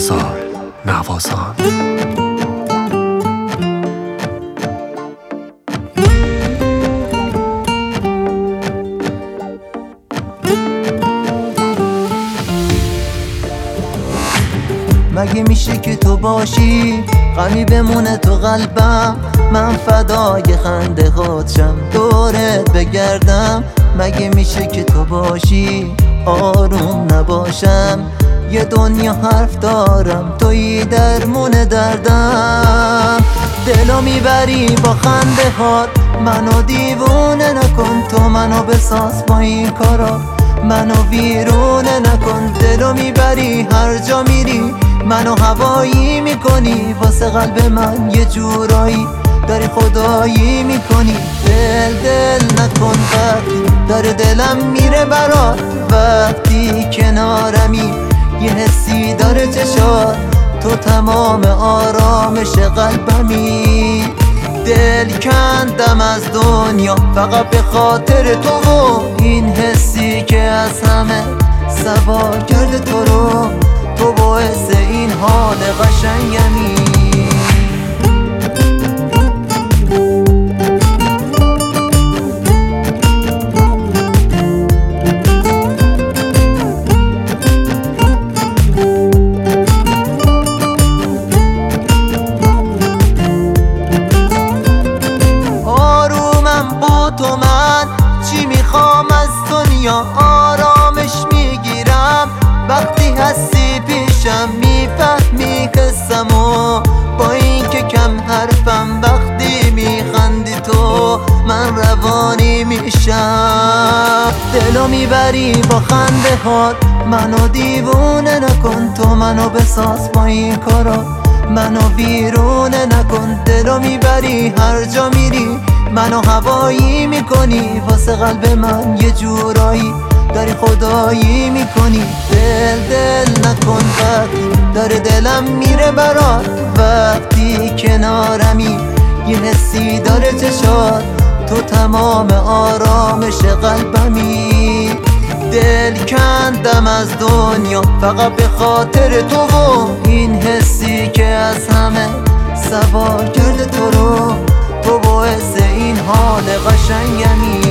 انتظار نوازان. مگه میشه که تو باشی غمی بمونه تو قلبم، من فدای خنده هاتشم دورت بگردم. مگه میشه که تو باشی آروم نباشم، یه دنیا حرف دارم تویی درمون دردم. دلو میبری با خنده هات، منو دیوونه نکن، تو منو بساز با این کارا، منو ویرونه نکن. دلو میبری هر جا میری، منو هوایی میکنی، واسه قلب من یه جورایی داری خدایی میکنی. دل نکن وقتی داره دلم میره برات، وقتی کنارمی یه حسی داره چشات، تو تمام آرامش قلبمی. دل کندم از دنیا فقط به خاطر تو و این حسی که از همه سوار کرده تو رو، تو باعث این حال قشنگمی. آرومم با تو، من چی میخوام از دنیا، آرامش میگیرم وقتی هستی پیشم، میفهمی قصه‌مو با این که کم حرفم، وقتی میخندی تو من روانی میشم. دلو میبری با خنده هات، منو دیوونه نکن، تو منو بساز با این کارا، منو ویرونه نکن. دلو میبری هر جا میری، منو هوایی میکنی، واسه قلب من یه جورایی داری خدایی میکنی. دل نکن وقتی داره دلم میره برات، وقتی کنارمی یه حسی داره چشات، تو تمام آرامش قلبمی. دل کندم از دنیا فقط به خاطر تو و این حسی که از همه سوار کرده تو رو، تو باعث این حال قشنگمی.